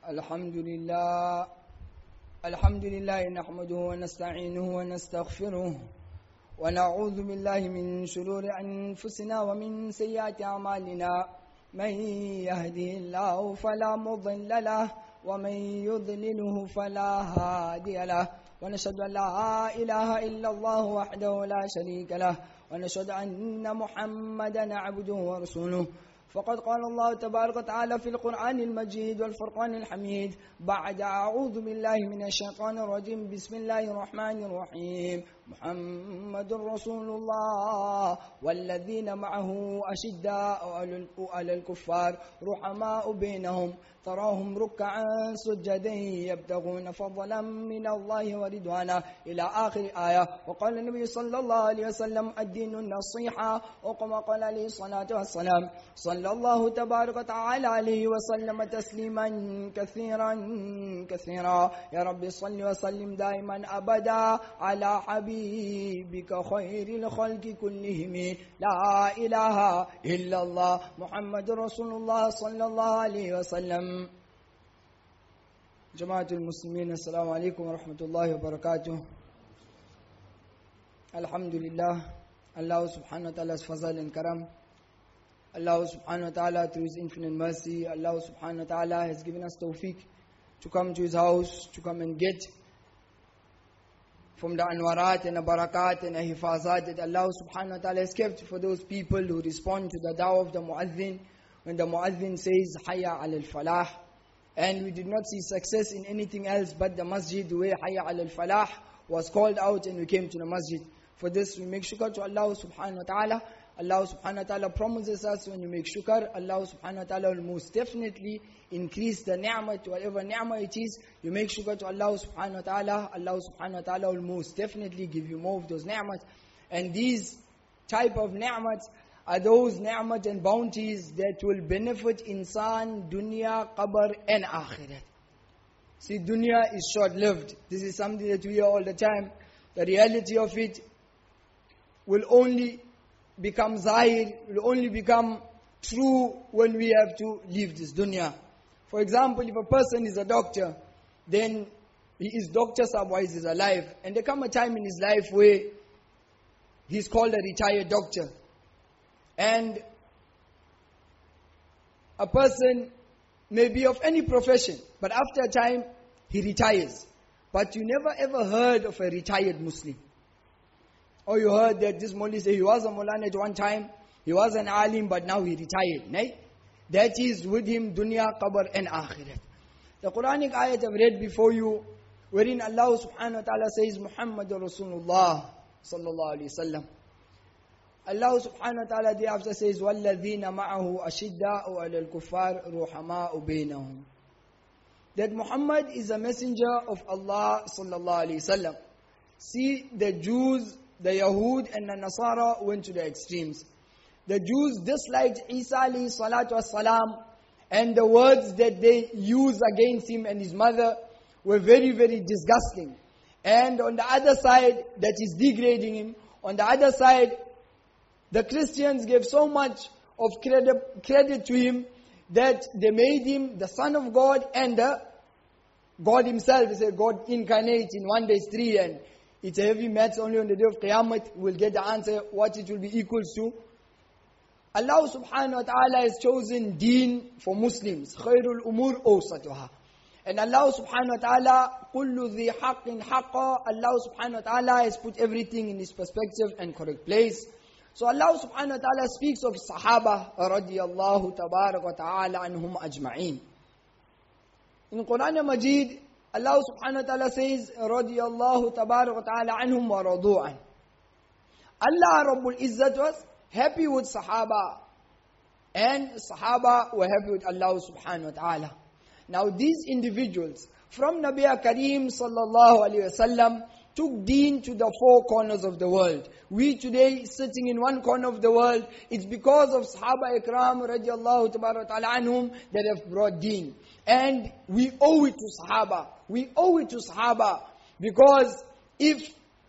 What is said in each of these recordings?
الحمد لله نحمده ونستعينه ونستغفره ونعوذ بالله من شرور أنفسنا ومن سيئات أعمالنا من يهده الله فلا مضل له ومن يضلله فلا هادي له ونشهد أن لا إله إلا الله وحده لا شريك له ونشهد أن محمدا عبده ورسوله فقد قال الله تبارك وتعالى في القرآن المجيد والفرقان الحميد بعد أعوذ بالله من الشيطان الرجيم بسم الله الرحمن الرحيم محمد رسول الله والذين معه أشداء على الكفار رحماء بينهم تراهم ركعا سجدا يبتغون فضلا من الله ورضوانا إلى آخر آية. وقال النبي صلى الله عليه وسلم الدين النصيحة وكما قال عليه الصلاة والسلام صلى الله تبارك وتعالى عليه وسلم تسليما كثيرا يا رب صل وسلم دائما أبدا على حبيبك خير الخلق كلهم لا إله إلا الله محمد رسول الله صلى الله عليه وسلم. Jamaatul Muslimin, Assalamu alaikum wa rahmatullahi wa barakatuh. Alhamdulillah, Allah subhanahu wa ta'ala's fazal and karam. Allah subhanahu wa ta'ala through His infinite mercy, Allah subhanahu wa ta'ala has given us tawfiq to come to His house, to come and get from the anwarat and the barakat and the hifazat that Allah subhanahu wa ta'ala has kept for those people who respond to the da'wah of the muazzin when the muazzin says hayya al falah. And we did not see success in anything else but the masjid where hayya al falah was called out and we came to the masjid. For this we make shukr to Allah subhanahu wa ta'ala. Allah subhanahu wa ta'ala promises us when you make shukr, Allah subhanahu wa ta'ala will most definitely increase the ni'mah to whatever ni'mah it is. You make shukr to Allah subhanahu wa ta'ala, Allah subhanahu wa ta'ala will most definitely give you more of those ni'mah. And these type of ni'mah are those ni'mat and bounties that will benefit insan, dunya, qabr and akhirat. See, dunya is short-lived. This is something that we hear all the time. The reality of it will only become zahir, will only become true when we have to leave this dunya. For example, if a person is a doctor, then he is doctor while he is alive. And there come a time in his life where he is called a retired doctor. And a person may be of any profession, but after a time, he retires. But you never ever heard of a retired Muslim. Or you heard that this Molly say he was a Molana at one time, he was an alim, but now he retired. Right? That is with him dunya, qabr and akhirat. The Quranic ayat I've read before you, wherein Allah subhanahu wa ta'ala says, Muhammadur Rasulullah sallallahu alayhi wa sallam. Allah subhanahu wa ta'ala thereafter says, وَالَّذِينَ مَعَهُ أَشِدَّاءُ عَلَى الْكُفَّارِ رُحَمَاءُ بَيْنَهُم. That Muhammad is a messenger of Allah sallallahu alayhi wasallam. See, the Jews, the Yahud and the Nasara went to the extremes. The Jews disliked Isa alayhi salatu wasalam, and the words that they used against him and his mother were very, very disgusting. And on the other side, that is degrading him. On the other side, the Christians gave so much of credit to him that they made him the Son of God and the God himself. They say God incarnate in one day is three, and it's a heavy maths only on the day of Qiyamah. We'll get the answer what it will be equals to. Allah subhanahu wa ta'ala has chosen deen for Muslims. Khairul umur awsatuha. And Allah subhanahu wa ta'ala, kullu dhi haqqin haqqa. Allah subhanahu wa ta'ala has put everything in its perspective and correct place. So Allah subhanahu wa ta'ala speaks of Sahaba radiyallahu tabarak wa ta'ala anhum ajma'in. In Quran al-Majid, Allah subhanahu wa ta'ala says radiyallahu tabarak wa ta'ala anhum wa radu'an. Allah Rabbul Izzat was happy with Sahaba, and Sahaba were happy with Allah subhanahu wa ta'ala. Now these individuals from Nabi Kareem sallallahu alayhi wa sallam took deen to the four corners of the world. We today sitting in one corner of the world, it's because of Sahaba Ikram radiallahu ta'ala anhum that have brought deen. And we owe it to Sahaba. We owe it to Sahaba. Because if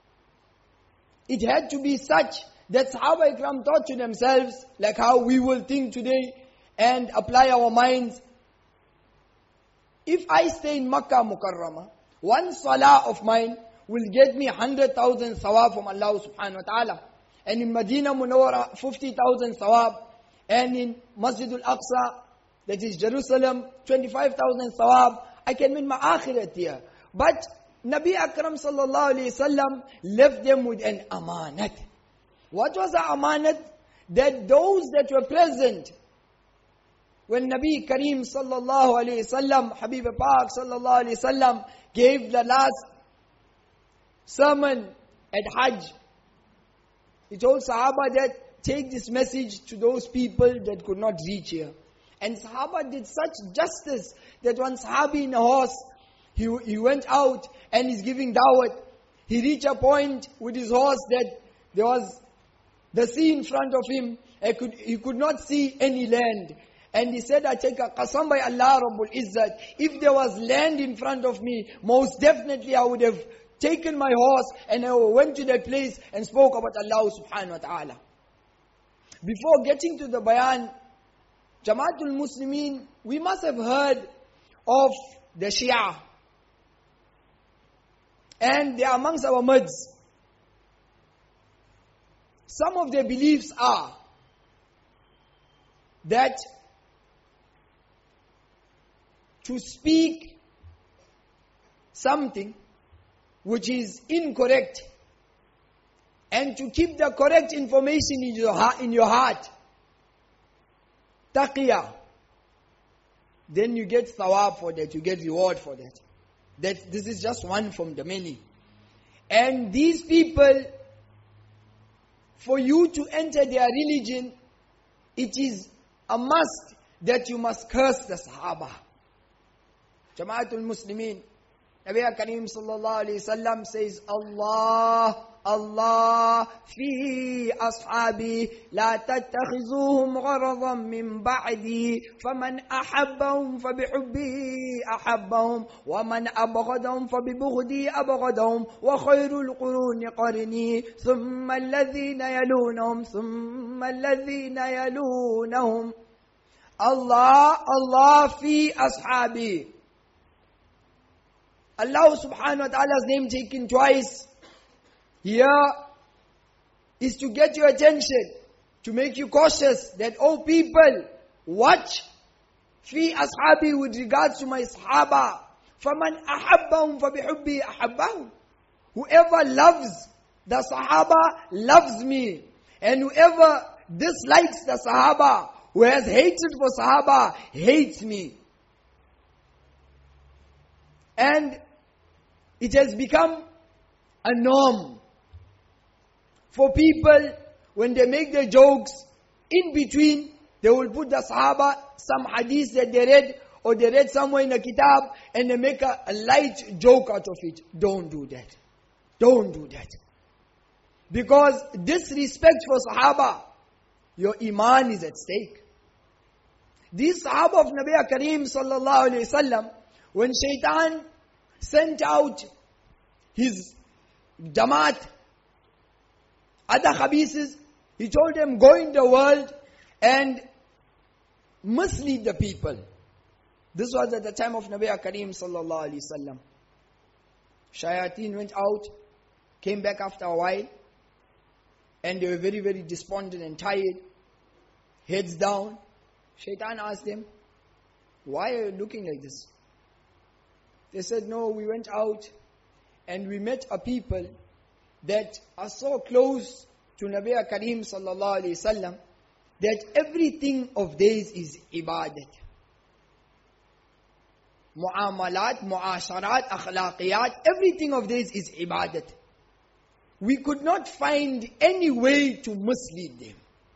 it had to be such that Sahaba Ikram thought to themselves, like how we will think today and apply our minds, If I stay in Makkah Mukarramah, one salah of mine will get me 100,000 thawab from Allah subhanahu wa ta'ala. And in Medina Munawwara, 50,000 thawab. And in Masjid al-Aqsa, that is Jerusalem, 25,000 thawab. I can win my akhirat here. But Nabi Akram sallallahu alayhi wasallam left them with an amanat. What was the amanat? That those that were present when Nabi Kareem sallallahu alayhi wasallam, Habib Pak sallallahu alayhi wasallam gave the last sermon at Hajj, he told Sahaba that take this message to those people that could not reach here. And Sahaba did such justice that one Sahabi in a horse, he went out and he's giving dawat. He reached a point with his horse that there was the sea in front of him. He could not see any land. And he said, I take a qasam by Allah Rabbul Izzat. If there was land in front of me, most definitely I would have taken my horse and I went to that place and spoke about Allah subhanahu wa ta'ala. Before getting to the bayan, Jamaatul Muslimin, we must have heard of the Shia. And they are amongst our muds. Some of their beliefs are that to speak something which is incorrect and to keep the correct information in your heart, taqiyah, then you get thawab for that, you get reward for that. That this is just one from the many. And these people, for you to enter their religion, it is a must that you must curse the Sahaba. Jamaatul Muslimin, Nabi Kareem sallallahu alayhi wasallam says, Allah, Allah fi ashabi la tattakhizuhum gharadan min ba'di faman ahabbahum fabihubbi ahabbahum wa man abghadahum fabibughdi abghadahum wa khayrul quruni qarni thumma alladhina yalunahum thumma alladhina yalunahum. Allah, Allah fi ashabi. Allah subhanahu wa ta'ala's name taken twice here is to get your attention, to make you cautious that, oh people, watch fi ashabi with regards to my sahaba. فَمَنْ أَحَبَّهُمْ فَبِحُبِّي أَحَبَّهُمْ. Whoever loves the sahaba loves me. And whoever dislikes the sahaba, who has hatred for sahaba, hates me. And it has become a norm for people, when they make their jokes, in between, they will put the Sahaba, some hadith that they read, or they read somewhere in a kitab, and they make a light joke out of it. Don't do that. Don't do that. Because disrespect for Sahaba, your iman is at stake. These Sahaba of Nabi Kareem sallallahu alayhi wasallam, when Shaitan sent out his Jamaat, other Khabises, he told them, go in the world and mislead the people. This was at the time of Nabi Kareem sallallahu alayhi wasallam. Shayateen went out, came back after a while, and they were very, very despondent and tired, heads down. Shaitan asked them, why are you looking like this? They said, no, we went out and we met a people that are so close to Nabi Kareem sallallahu alayhi wasallam that everything of theirs is ibadat. Mu'amalat, mu'asharat, akhlaqiyat, everything of theirs is ibadat. We could not find any way to mislead them.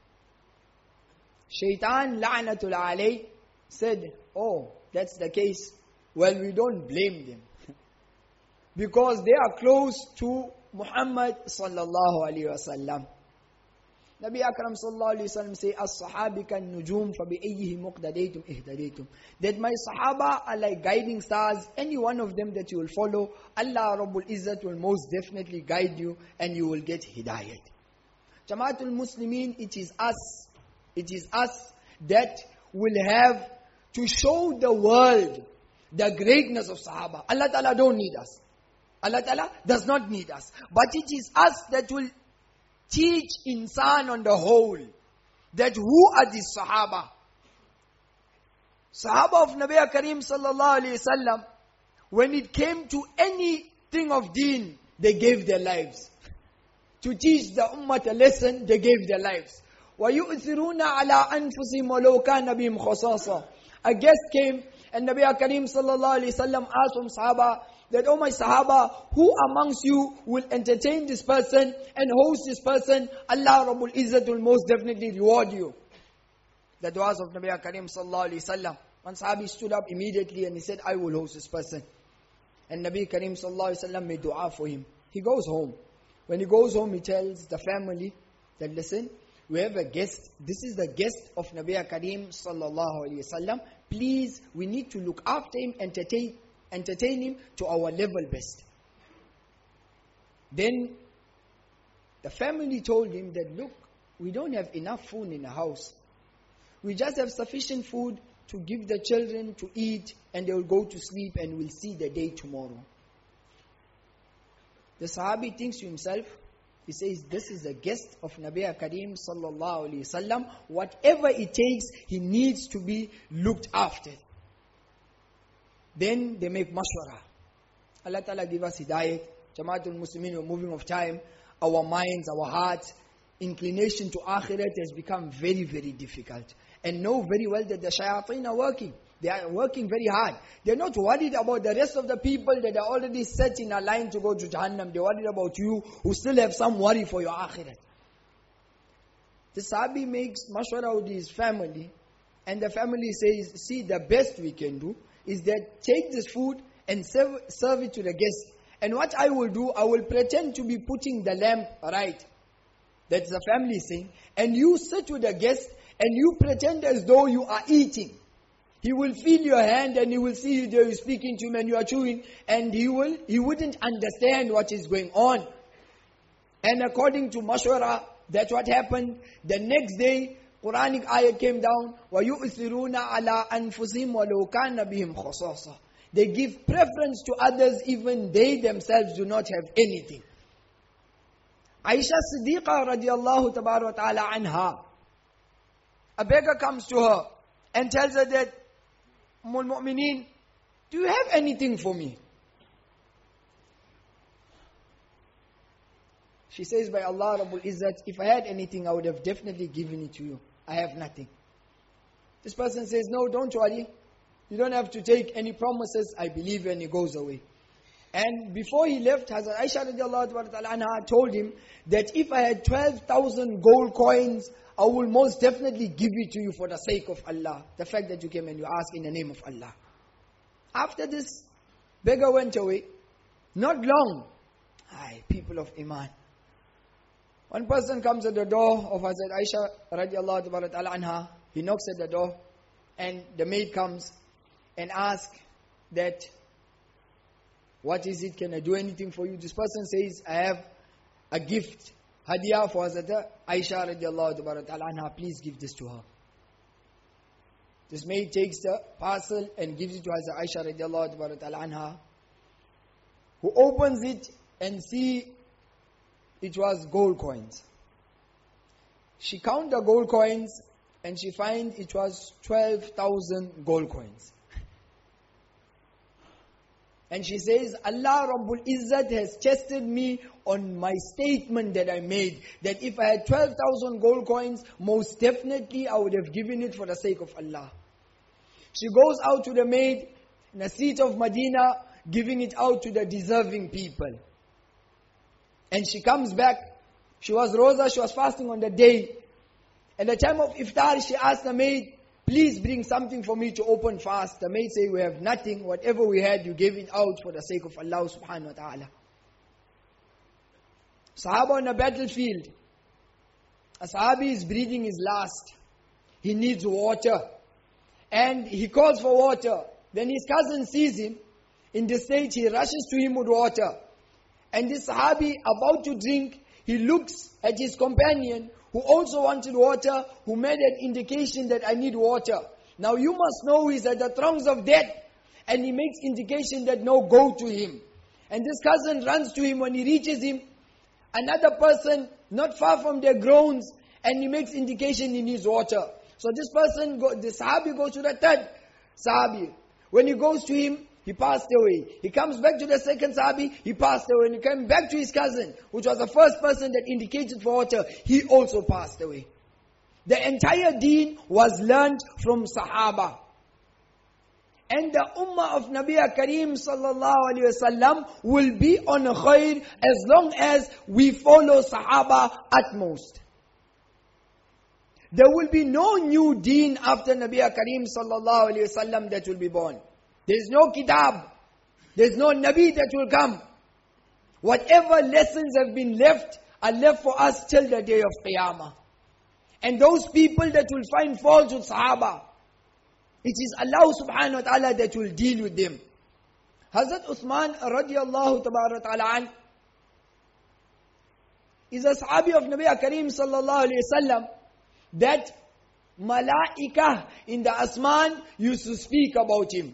Shaitan, la'natul alayh, said, oh, that's the case. Well, we don't blame them. Because they are close to Muhammad sallallahu alayhi wasallam. Nabi Akram sallallahu alayhi wasallam say, as-sahabi kan nujum fa bi ayyihi muqtadaytum ihtadaytum. That my sahaba are like guiding stars. Any one of them that you will follow, Allah Rabbul Izzat will most definitely guide you and you will get hidayat. Jamaatul Muslimin, it is us that will have to show the world the greatness of Sahaba. Allah Ta'ala don't need us. Allah Ta'ala does not need us. But it is us that will teach insan on the whole that who are these Sahaba. Sahaba of Nabi Kareem sallallahu alayhi wasallam, when it came to anything of deen, they gave their lives. To teach the ummah a lesson, they gave their lives. وَيُؤْثِرُونَ عَلَىٰ أَنفُسِهِمْ وَلَوْ كَانَ بِهِمْ خَصَاصَةٌ. A guest came and Nabi Kareem sallallahu alayhi wasallam asked from Sahaba that, oh my Sahaba, who amongst you will entertain this person and host this person? Allah Rabbul Izzat will most definitely reward you. The du'as of Nabi Kareem sallallahu alayhi wasallam. One Sahabi stood up immediately and he said, I will host this person. And Nabi Kareem sallallahu alayhi wasallam made dua for him. He goes home. When he goes home, he tells the family that, listen, we have a guest. This is the guest of Nabi Kareem sallallahu alayhi wasallam. Please, we need to look after him, entertain him to our level best. Then the family told him that, look, we don't have enough food in the house. We just have sufficient food to give the children to eat, and they will go to sleep and we'll see the day tomorrow. The Sahabi thinks to himself, he says, this is a guest of Nabi Kareem sallallahu alayhi wasallam. Whatever it takes, he needs to be looked after. Then they make mashwara. Allah Ta'ala give us hidayat. Jamaatul Muslimin, we're moving of time. Our minds, our hearts, inclination to akhirat has become very, very difficult. And know very well that the shayateen are working. They are working very hard. They're not worried about the rest of the people that are already set in a line to go to Jahannam. They're worried about you who still have some worry for your akhirat. The Sahabi makes mashwara with his family. And the family says, see, the best we can do is that take this food and serve it to the guest. And what I will do, I will pretend to be putting the lamp right. That's the family saying. And you sit with the guest and you pretend as though you are eating. He will feel your hand and he will see you there, you're speaking to him and you are chewing, and he wouldn't understand what is going on. And according to mashwara, that's what happened. The next day, Quranic ayah came down, وَيُؤْثِرُونَ عَلَىٰ أَنفُسِهِمْ وَلَوْ كَانَ بِهِمْ خَصَاصَةٌ. They give preference to others, even they themselves do not have anything. Aisha Siddiqa radiallahu ta'ala anha, a beggar comes to her and tells her that, Ummul Mu'mineen, do you have anything for me? She says, by Allah Rabbul Izzat, if I had anything, I would have definitely given it to you. I have nothing. This person says, no, don't worry. You don't have to take any promises. I believe you, and he goes away. And before he left, Hazrat Aisha radiallahu ta'ala anha told him that if I had 12,000 gold coins, I will most definitely give it to you for the sake of Allah. The fact that you came and you asked in the name of Allah. After this, beggar went away. Not long. People of Iman. One person comes at the door of Hazrat Aisha radiallahu ta'ala anha. He knocks at the door and the maid comes and asks that, what is it? Can I do anything for you? This person says, I have a gift, hadiyah for Hazrat Aisha radiallahu ta'ala anha. Please give this to her. This maid takes the parcel and gives it to Hazrat Aisha radiallahu ta'ala anha, who opens it and see it was gold coins. She counted the gold coins and she finds it was 12,000 gold coins. And she says, Allah Rabbul Izzat has tested me on my statement that I made, that if I had 12,000 gold coins, most definitely I would have given it for the sake of Allah. She goes out to the maid in the street of Medina, giving it out to the deserving people. And she comes back. She was Rosa, she was fasting on the day. At the time of iftar, she asked the maid, please bring something for me to open fast. The maid said, we have nothing. Whatever we had, you gave it out for the sake of Allah subhanahu wa ta'ala. Sahaba on the battlefield. A Sahabi is breathing his last. He needs water. And he calls for water. When his cousin sees him in the state, he rushes to him with water. And this Sahabi, about to drink, he looks at his companion who also wanted water, who made an indication that I need water. Now you must know he's at the throes of death. and he makes indication that no, go to him. And this cousin runs to him. When he reaches him, another person not far from there groans, and he makes indication he needs water. So this person, the Sahabi goes to the third Sahabi. When he goes to him, he passed away. He comes back to the second Sahabi, he passed away. When he came back to his cousin, which was the first person that indicated for water, he also passed away. The entire deen was learned from Sahaba. And the ummah of Nabi Kareem sallallahu alayhi wasallam will be on khair as long as we follow Sahaba utmost. There will be no new deen after Nabi Kareem sallallahu alayhi wasallam that will be born. There is no kitab. There is no Nabi that will come. Whatever lessons have been left are left for us till the day of Qiyamah. And those people that will find fault with Sahaba, it is Allah subhanahu wa ta'ala that will deal with them. Hazrat Uthman radiallahu ta'ala an is a Sahabi of Nabi Kareem sallallahu alayhi wasallam that Malaikah in the Asman used to speak about him.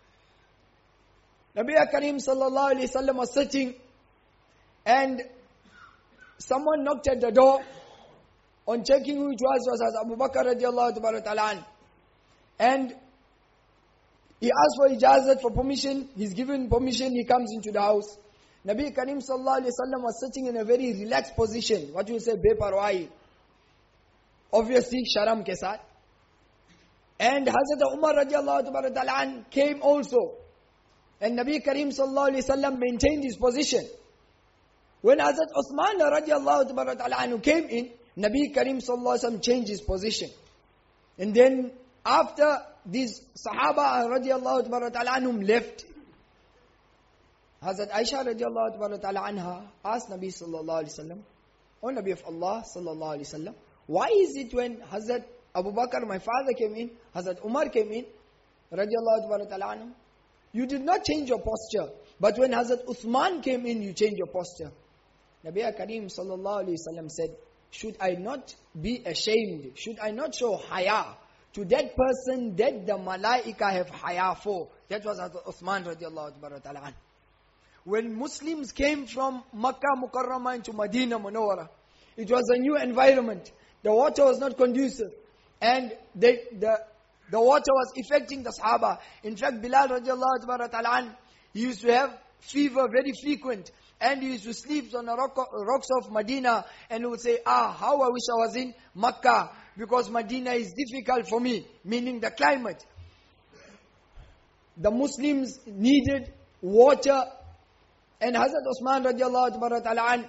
Nabi Kareem sallallahu alayhi wasallam was sitting and someone knocked at the door. On checking who it was Abu Bakr radiallahu ta'ala an. And he asked for ijazat, for permission. He's given permission, he comes into the house. Nabi Kareem sallallahu alayhi wasallam was sitting in a very relaxed position. What you say, beparwahi. Obviously, sharam ke saath. And Hazrat Umar radiallahu ta'ala an came also. And Nabi Kareem sallallahu alayhi wasallam maintained his position. When Hazrat Uthman radiallahu ta'ala anhu came in, Nabi Kareem sallallahu alayhi wasallam changed his position. And then after these Sahaba radiallahu ta'ala anhum left, Hazrat Aisha radiallahu ta'ala anha asked Nabi sallallahu alayhi wasallam, O Nabi of Allah sallallahu alayhi wasallam, why is it when Hazrat Abu Bakr, my father, came in, Hazrat Umar came in, radiallahu ta'ala anhum, you did not change your posture. But when Hazrat Uthman came in, you changed your posture. Nabi Kareem sallallahu alayhi wasallam said, should I not be ashamed? Should I not show haya to that person that the malaika have haya for? That was Hazrat Uthman radiallahu ta'ala an. When Muslims came from Makkah Mukarramah into Medina Munawwara, it was a new environment. The water was not conducive. And the water was affecting the Sahaba. In fact, Bilal radiallahu ta'ala an, he used to have fever very frequent. And he used to sleep on the rocks of Medina. And he would say, how I wish I was in Makkah. Because Medina is difficult for me. Meaning the climate. The Muslims needed water. And Hazrat Uthman radiallahu ta'ala an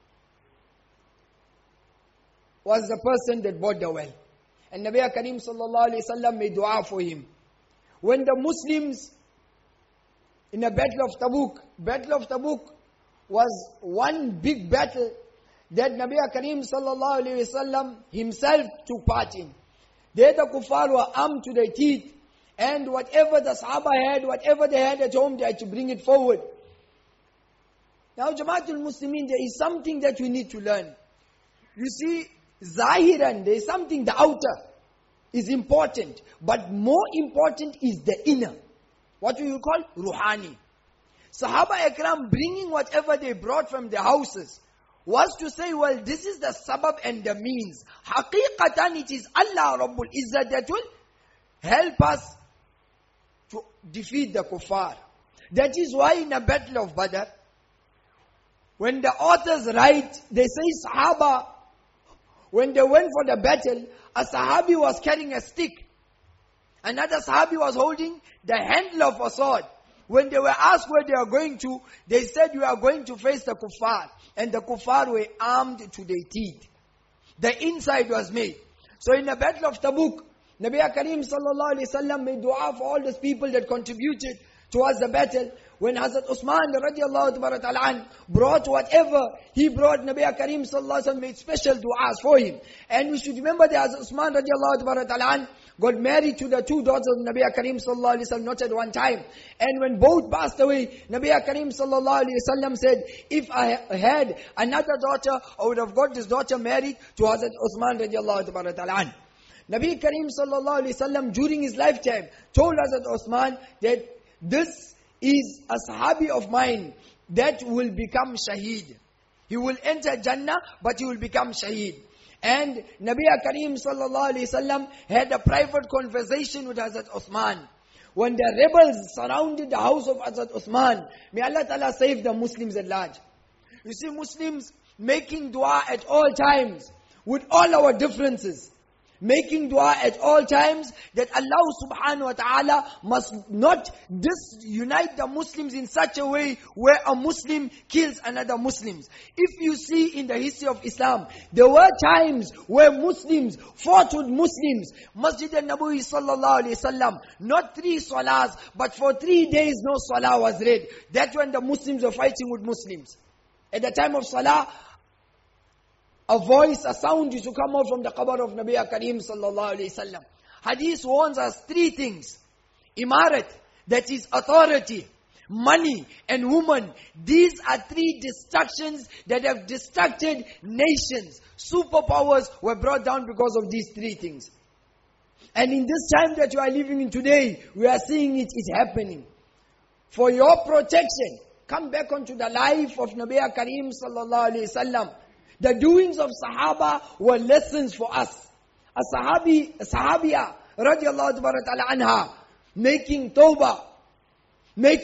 was the person that bought the well. And Nabi Kareem sallallahu alayhi wasallam made dua for him. When the Muslims in the Battle of Tabuk was one big battle that Nabi Kareem sallallahu alayhi wasallam himself took part in. There the kuffar were armed to their teeth, and whatever the Sahaba had, whatever they had at home, they had to bring it forward. Now Jamaatul Muslimin, there is something that we need to learn. You see, Zahiran, there is something, the outer is important, but more important is the inner. What do you call? Ruhani. Sahaba Ikram bringing whatever they brought from their houses was to say, well, this is the sabab and the means. Haqiqatan, it is Allah Rabbul Izzah that will help us to defeat the kuffar. That is why in the battle of Badr, when the authors write, they say Sahaba, when they went for the battle, a Sahabi was carrying a stick. Another Sahabi was holding the handle of a sword. When they were asked where they are going to, they said, we are going to face the kuffar. And the kuffar were armed to their teeth. The inside was made. So in the battle of Tabuk, Nabi Kareem sallallahu alayhi wasallam made dua for all those people that contributed towards the battle. When Hazrat Uthman radiallahu ta'ala an brought whatever he brought, Nabi Kareem sallallahu alayhi wasallam made special du'as for him. And we should remember that Hazrat Uthman radiallahu ta'ala an got married to the two daughters of Nabi Kareem sallallahu alayhi wasallam, not at one time. And when both passed away, Nabi Kareem sallallahu alayhi wasallam said, if I had another daughter, I would have got this daughter married to Hazrat Uthman radiallahu ta'ala an. Nabi Kareem sallallahu alayhi wasallam during his lifetime told Hazrat Uthman that this is a sahabi of mine that will become shaheed. He will enter Jannah, but he will become shaheed. And Nabi Kareem sallallahu alayhi wasallam had a private conversation with Hazrat Uthman. When the rebels surrounded the house of Hazrat Uthman, may Allah Ta'ala save the Muslims at large. You see, Muslims making dua at all times, with all our differences. Making dua at all times that Allah subhanahu wa ta'ala must not disunite the Muslims in such a way where a Muslim kills another Muslim. If you see in the history of Islam, there were times where Muslims fought with Muslims. Masjid al-Nabawi sallallahu alayhi wasallam, not 3 salahs, but for 3 days no salah was read. That's when the Muslims were fighting with Muslims. At the time of salah, a voice, a sound used to come out from the qabr of Nabi Kareem sallallahu alayhi wasallam. Hadith warns us 3 things. Imarat, that is authority, money and woman. These are 3 distractions that have distracted nations. Superpowers were brought down because of these 3 things. And in this time that you are living in today, we are seeing it is happening. For your protection, come back onto the life of Nabi Kareem sallallahu alayhi wasallam. The doings of Sahaba were lessons for us. A Sahabiya, radiallahu ta'ala anha, making tawbah, made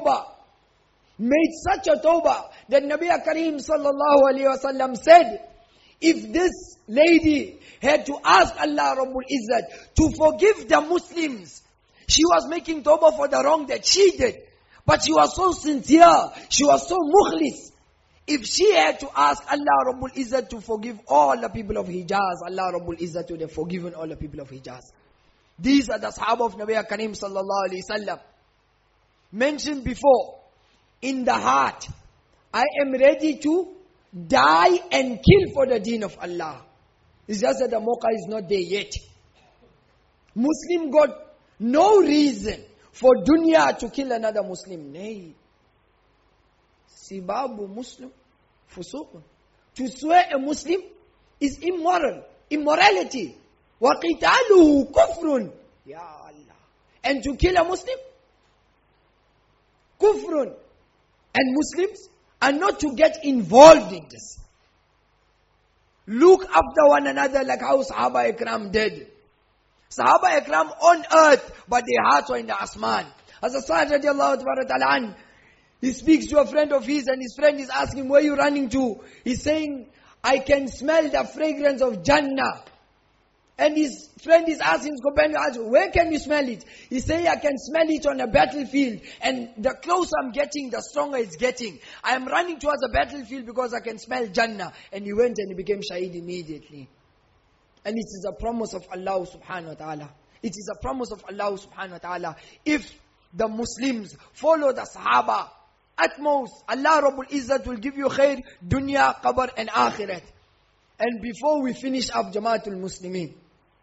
such a tawbah that Nabi Kareem sallallahu alayhi wasallam said, if this lady had to ask Allah Rabbul Izzat to forgive the Muslims, she was making tawbah for the wrong that she did. But she was so sincere, she was so mukhlis. If she had to ask Allah Rabbul Izzat to forgive all the people of Hijaz, Allah Rabbul Izzat would have forgiven all the people of Hijaz. These are the Sahaba of Nabi Kareem sallallahu alayhi wasallam. Mentioned before, in the heart, I am ready to die and kill for the deen of Allah. It's just that the mocha is not there yet. Muslim got no reason for dunya to kill another Muslim. Nay. Sibabu Muslim, fusuqun. To swear a Muslim is immoral, immorality. وَقِتَالُهُ كُفْرٌ. Ya Allah. And to kill a Muslim, kufrun. And Muslims are not to get involved in this. Look after one another like how Sahaba Ikram did. Sahaba Ikram on earth, but their hearts were in the Asman. As Sa'ad radiallahu ta'ala anhu, he speaks to a friend of his and his friend is asking, where are you running to? He's saying, I can smell the fragrance of Jannah. And his friend is asking, his companion asks, where can you smell it? He says, I can smell it on a battlefield. And the closer I'm getting, the stronger it's getting. I am running towards the battlefield because I can smell Jannah. And he went and he became shaheed immediately. And it is a promise of Allah subhanahu wa ta'ala. It is a promise of Allah subhanahu wa ta'ala. If the Muslims follow the Sahaba, at most, Allah Rabbul Izzat will give you khair, dunya, qabr and akhirat. And before we finish up Jamaatul Muslimin,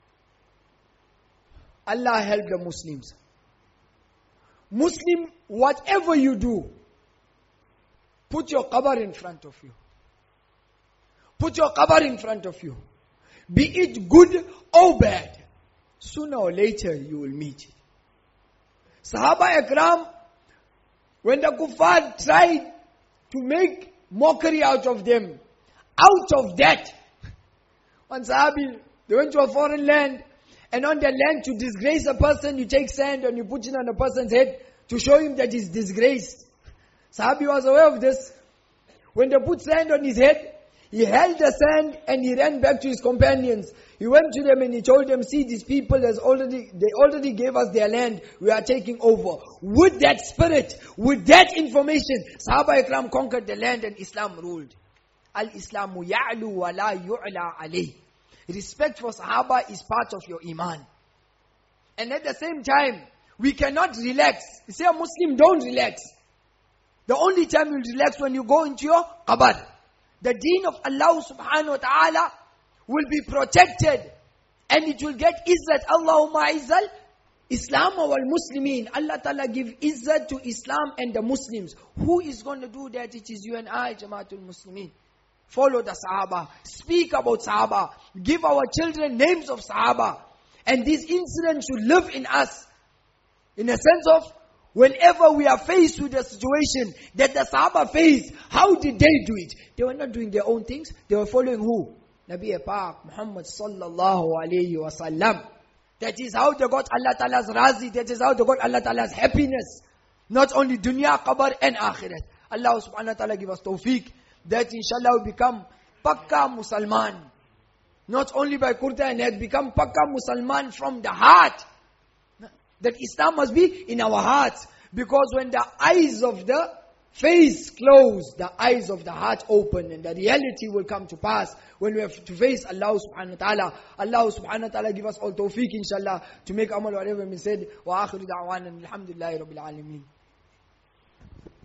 Allah help the Muslims. Muslim, whatever you do, put your qabr in front of you. Put your qabr in front of you. Be it good or bad, sooner or later you will meet it. Sahaba Ikram, when the kuffar tried to make mockery out of them, out of that, one Sahabi, they went to a foreign land, and on the land to disgrace a person, you take sand and you put it on a person's head to show him that he's disgraced. Sahabi was aware of this. When they put sand on his head, he held the sand and he ran back to his companions. He went to them and he told them, see, these people they already gave us their land. We are taking over. With that spirit, with that information, Sahaba Ikram conquered the land and Islam ruled. Al-Islamu ya'lu wa la yu'la alayh. Respect for Sahaba is part of your iman. And at the same time, we cannot relax. You say a Muslim, don't relax. The only time you relax when you go into your qabr. The deen of Allah subhanahu wa ta'ala will be protected and it will get izzat. Allahumma izzal Islam wal Muslimin. Allah Ta'ala give izzat to Islam and the Muslims. Who is going to do that? It is you and I, Jamaatul Muslimin. Follow the Sahaba. Speak about Sahaba. Give our children names of Sahaba. And these incidents should live in us. In a sense of, whenever we are faced with a situation that the Sahaba faced, how did they do it? They were not doing their own things. They were following who? Nabi Pak Muhammad sallallahu alayhi wa sallam. That is how they got Allah Ta'ala's razi. That is how they got Allah Ta'ala's happiness. Not only dunya, qabr and akhirat. Allah subhanahu wa ta'ala give us tawfiq that inshallah we become Pakka Musalman. Not only by kurta and head, become Pakka Musalman from the heart. That Islam must be in our hearts. Because when the eyes of the face close, the eyes of the heart open, and the reality will come to pass when we have to face Allah subhanahu wa ta'ala. Allah subhanahu wa ta'ala give us all tawfiq inshallah to make amal whatever we said. Wa akhiru da'wana alhamdulillahi rabbil alameen.